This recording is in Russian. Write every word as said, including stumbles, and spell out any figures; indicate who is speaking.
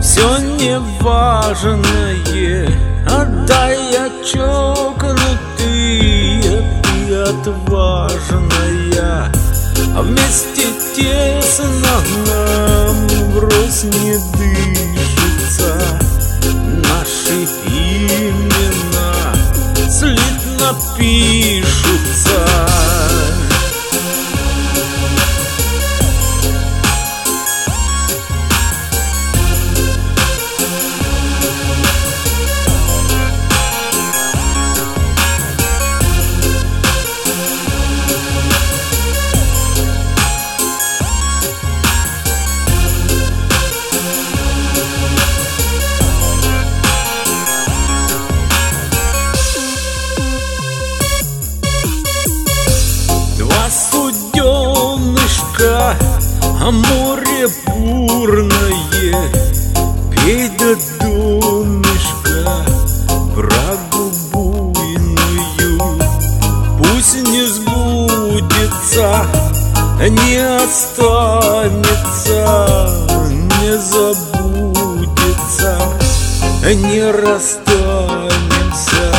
Speaker 1: все неважное, отдай я чокнутые, ты отважная, а вместе тесно нам врозь не дышится. Наши имена слитно пишутся. Суденышко, а море бурное, пей до донышка брагу буйную. Пусть не сбудется, не останется, не забудется, не расстанемся.